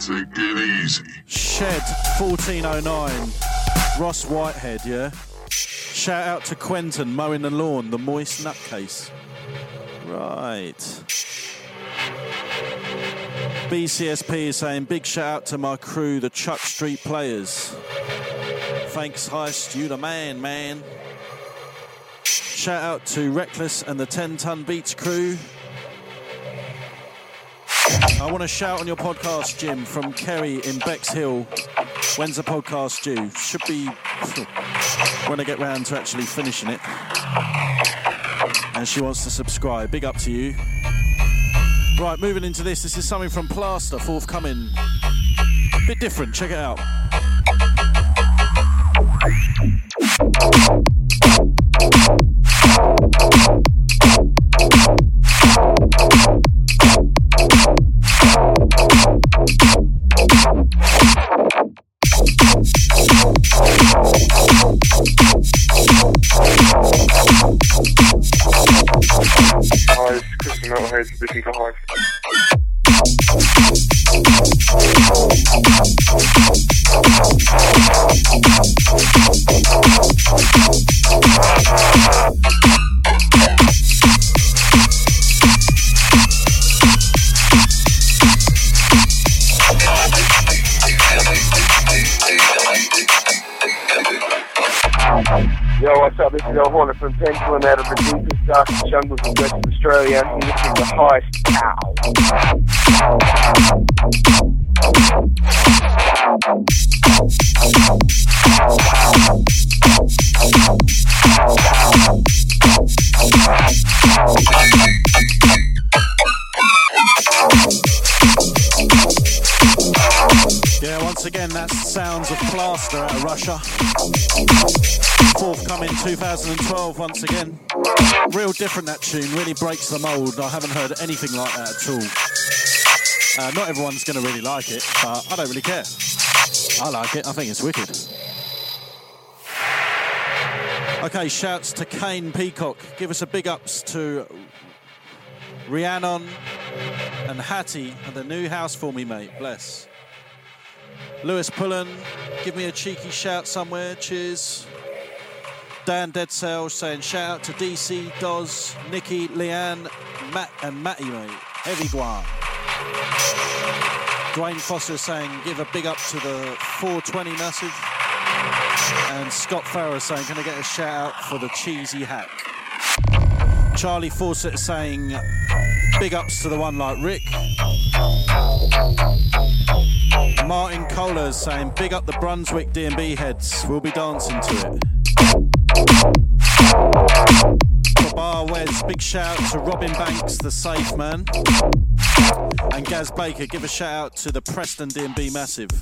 Take it easy. Shed 1409. Ross Whitehead, yeah? Shout out to Quentin mowing the lawn, the moist nutcase. Right. BCSP is saying, big shout out to my crew, the Chuck Street Players. Thanks, Heist, you the man. Shout out to Reckless and the 10 Ton Beats crew. I want to shout on your podcast, Jim, from Kerry in Bexhill. When's the podcast due? Should be when I get round to actually finishing it. And she wants to subscribe. Big up to you. Right, moving into this. This is something from Plaster, forthcoming. Bit different, check it out. Hi, this is Christian Metalhead, looking for Hive. Yo, what's up? This is El Hornet from Pendulum out of the deepest, darkest jungles of Western Australia. I'm listening to Heist. Yeah, once again, that's sounds of Plaster out of Russia. Forthcoming 2012 once again. Real different, that tune, really breaks the mould. I haven't heard anything like that at all. Not everyone's going to really like it, but I don't really care. I like it, I think it's wicked. Okay, shouts to Kane Peacock. Give us a big ups to Rhiannon and Hattie and the new house for me, mate. Bless. Lewis Pullen, give me a cheeky shout somewhere. Cheers. Dan Deadsail saying shout out to DC, Doz, Nikki, Leanne, Matt and Matty, mate. Heavy Guan. Dwayne Foster saying give a big up to the 420 massive. And Scott Farrer saying can I get a shout out for the cheesy hack. Charlie Fawcett saying big ups to the one like Rick. Martin Kohler saying big up the Brunswick D&B heads. We'll be dancing to it. Bar Wes, big shout to Robin Banks, the safe man. And Gaz Baker, give a shout out to the Preston D&B Massive.